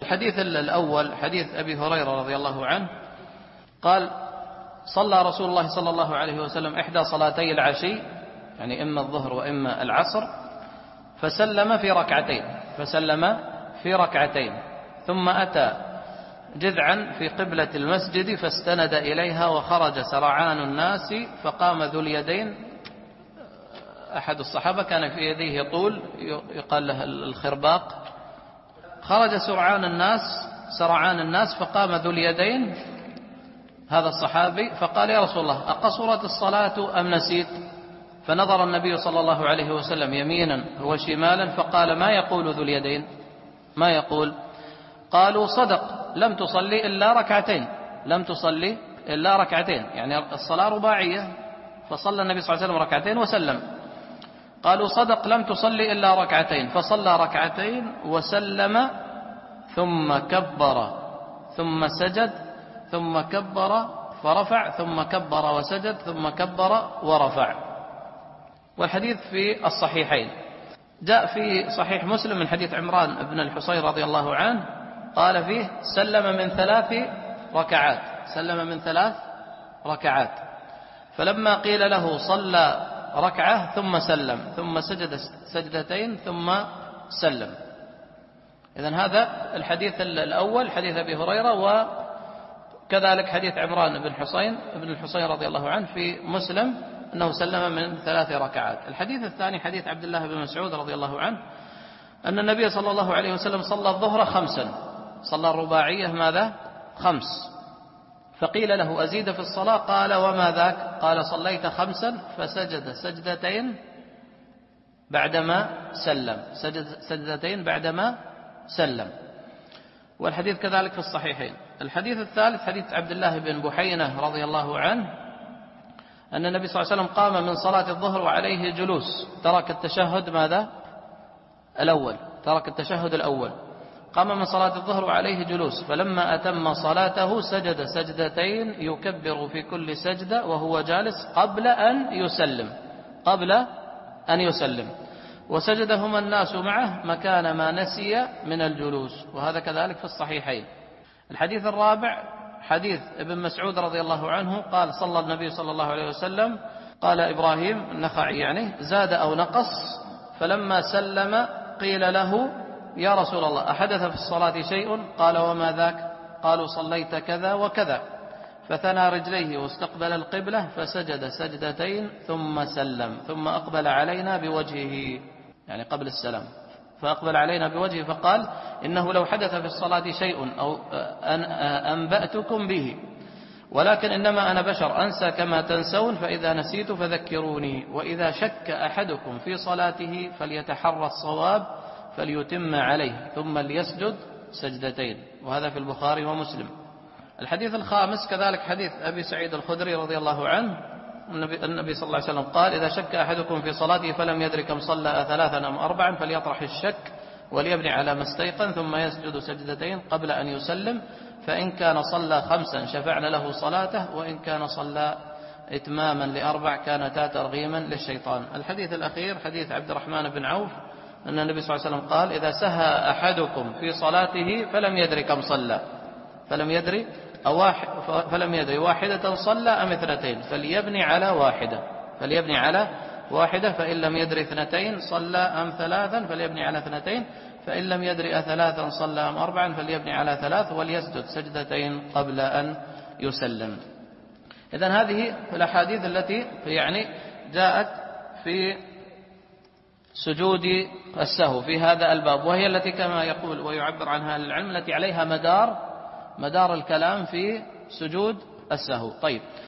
الحديث الأول حديث أبي هريرة رضي الله عنه قال: صلى رسول الله صلى الله عليه وسلم إحدى صلاتي العشي، يعني إما الظهر وإما العصر، فسلم في ركعتين ثم أتى جذعا في قبلة المسجد فاستند إليها وخرج سرعان الناس فقام ذو اليدين. أحد الصحابة كان في يديه طول يقال له الخرباق. خرج سرعان الناس فقام ذو اليدين هذا الصحابي فقال: يا رسول الله، أقصرت الصلاة أم نسيت؟ فنظر النبي صلى الله عليه وسلم يمينا وشمالا فقال: ما يقول ذو اليدين؟ ما يقول؟ قالوا: صدق، لم تصلي إلا ركعتين، يعني الصلاة رباعية، فصلى النبي صلى الله عليه وسلم ركعتين وسلم. قالوا: صدق، لم تصلي إلا ركعتين، فصلى ركعتين وسلم ثم كبر ثم سجد ثم كبر فرفع ثم كبر وسجد ثم كبر ورفع. والحديث في الصحيحين. جاء في صحيح مسلم من حديث عمران بن الحصين رضي الله عنه قال فيه: سلم من 3 ركعات. فلما قيل له صلى ركعة ثم سلم ثم سجد سجدتين ثم سلم. إذن هذا الحديث الأول حديث أبي هريرة، وكذلك حديث عمران بن الحصين رضي الله عنه في مسلم أنه سلم من 3 ركعات. الحديث الثاني حديث عبد الله بن مسعود رضي الله عنه أن النبي صلى الله عليه وسلم صلى الظهر 5، صلى الرباعية ماذا؟ 5. فقيل له: أزيد في الصلاة؟ قال: وما ذاك؟ قال: صليت 5 فسجد سجدتين بعدما سلم. والحديث كذلك في الصحيحين. الحديث الثالث حديث عبد الله بن بحينة رضي الله عنه أن النبي صلى الله عليه وسلم قام من صلاة الظهر وعليه جلوس، ترك التشهد الأول، قام من صلاة الظهر وعليه جلوس، فلما أتم صلاته سجد سجدتين يكبر في كل سجدة وهو جالس قبل أن يسلم، وسجدهما الناس معه مكان ما نسي من الجلوس، وهذا كذلك في الصحيحين. الحديث الرابع حديث ابن مسعود رضي الله عنه قال: صلى النبي صلى الله عليه وسلم، قال إبراهيم النخعي يعني: زاد أو نقص، فلما سلم قيل له: يا رسول الله، أحدث في الصلاة شيء؟ قال: وما ذاك؟ قالوا: صليت كذا وكذا. فثنى رجليه واستقبل القبلة فسجد سجدتين ثم سلم، ثم أقبل علينا بوجهه، يعني قبل السلام، فأقبل علينا بوجهه فقال: إنه لو حدث في الصلاة شيء أو أنبأتكم به، ولكن إنما أنا بشر أنسى كما تنسون، فإذا نسيت فذكروني، وإذا شك أحدكم في صلاته فليتحرى الصواب فليتم عليه ثم ليسجد سجدتين، وهذا في البخاري ومسلم. الحديث الخامس كذلك حديث أبي سعيد الخدري رضي الله عنه النبي صلى الله عليه وسلم قال: إذا شك أحدكم في صلاته فلم يدرك كم صلى 3 أم 4 فليطرح الشك وليبني على ما استيقن ثم يسجد سجدتين قبل أن يسلم، فإن كان صلى 5 شفعنا له صلاته، وإن كان صلى إتماما ل4 كانتا ترغيما للشيطان. الحديث الأخير حديث عبد الرحمن بن عوف أن النبي صلى الله عليه وسلم قال: إذا سهى أحدكم في صلاته فلم يدري كم صلى، فلم يدري 1 صلى أم 2 فليبني على واحدة، فإن لم يدري 2 صلى أم 3 فليبني على 2، فإن لم يدري 3 صلى أم 4 فليبني على 3، وليسجد سجدتين قبل أن يسلم. إذن هذه الأحاديث التي يعني جاءت في سجود السهو في هذا الباب، وهي التي كما يقول ويعبر عنها العلم التي عليها مدار الكلام في سجود السهو. طيب،